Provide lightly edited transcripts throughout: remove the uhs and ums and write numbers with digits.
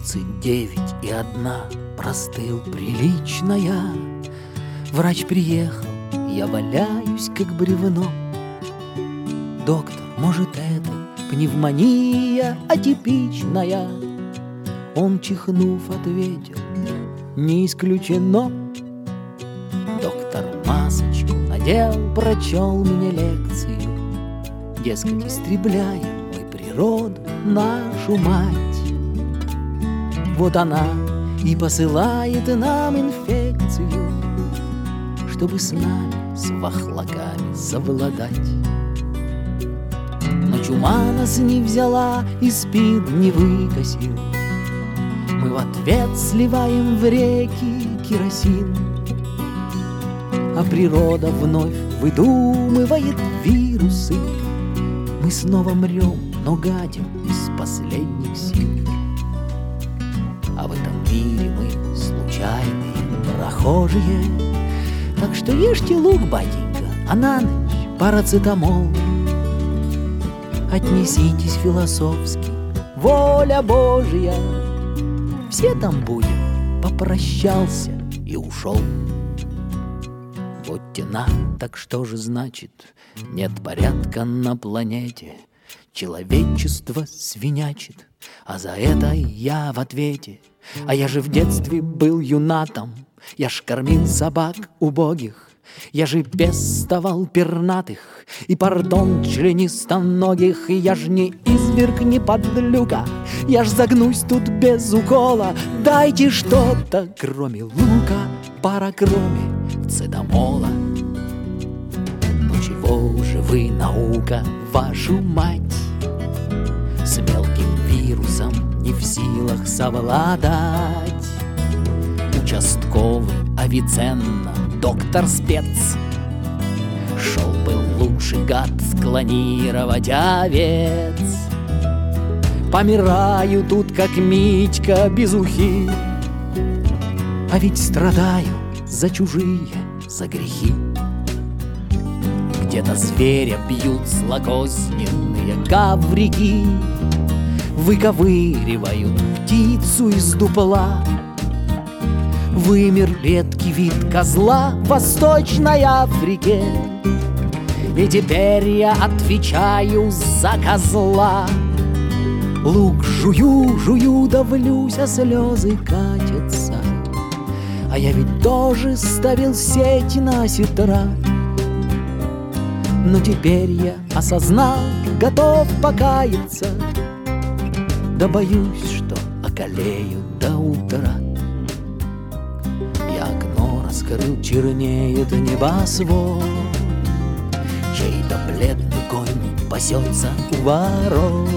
39,1 простыл приличная. Врач приехал, я валяюсь, как бревно. Доктор, может, это пневмония атипичная? Он, чихнув, ответил: не исключено. Доктор масочку надел, прочел мне лекцию. Дескать, истребляем мы природу, нашу мать. Вот она и посылает нам инфекцию, чтобы с нами, с вахлаками, совладать. Но чума нас не взяла и СПИД не выкосил. Мы в ответ сливаем в реки керосин, а природа вновь выдумывает вирусы. Мы снова мрем, но гадим из последних сил. А в этом мире мы случайные прохожие. Так что ешьте лук, батенька, а на ночь парацетамол. Отнеситесь философски, воля Божья. Все там будем, попрощался и ушел. Вот тена, так что же значит нет порядка на планете? Человечество свинячит, а за это я в ответе. А я же в детстве был юнатом, я ж кормил собак убогих, я же пестовал пернатых и, пардон, членистоногих. И я ж не изверг, не подлюка, я ж загнусь тут без укола. Дайте что-то, кроме лука, паракромицетамола. Ну чего же вы, наука, вашу мать, с мелким вирусом не в силах совладать? Участковый Авиценна, доктор спец, шел бы лучше, гад, склонировать овец. Помираю тут, как Митька без ухи, а ведь страдаю за чужие, за грехи. Где-то зверя бьют злокозненные коврики, выковыривают птицу из дупла. Вымер редкий вид козла в Восточной Африке, и теперь я отвечаю за козла. Лук жую, жую, давлюсь, а слезы катятся. А я ведь тоже ставил сеть на сетра. Но теперь я осознал, готов покаяться, да боюсь, что околею до утра. Я окно раскрыл, чернеет небосвод, чей-то бледный конь пасется у ворот.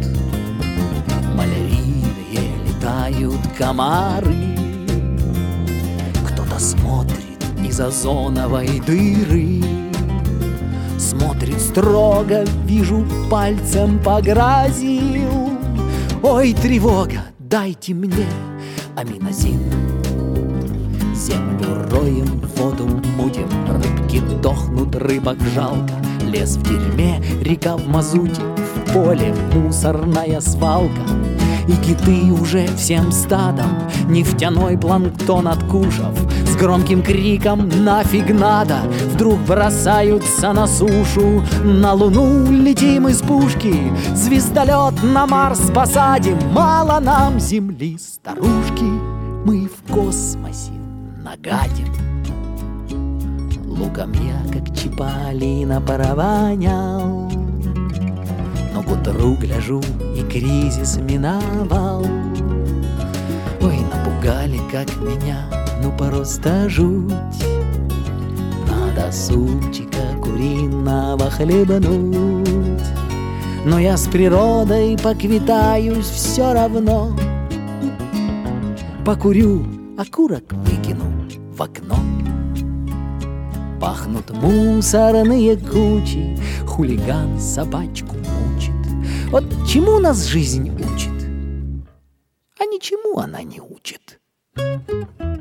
Малярийные летают комары, кто-то смотрит из озоновой дыры. Смотрит строго, вижу, пальцем погрозил. Ой, тревога, дайте мне аминозин. Землю роем, воду мутим, рыбки дохнут, рыбок жалко. Лес в дерьме, река в мазуте, в поле мусорная свалка. И киты уже всем стадом, нефтяной планктон откушав, с громким криком «нафиг надо!» вдруг бросаются на сушу. На Луну летим из пушки, звездолет на Марс посадим. Мало нам Земли, старушки, мы в космосе нагадим. Луком я, как Чиполлино, провонял, но к утру гляжу, и кризис миновал. Ой, напугали, как меня, ну просто жуть. Надо супчика куриного хлебнуть. Но я с природой поквитаюсь все равно. Покурю, окурок выкину в окно. Пахнут мусорные кучи, хулиган собачку мучит. Вот чему нас жизнь учит? А ничему она не учит.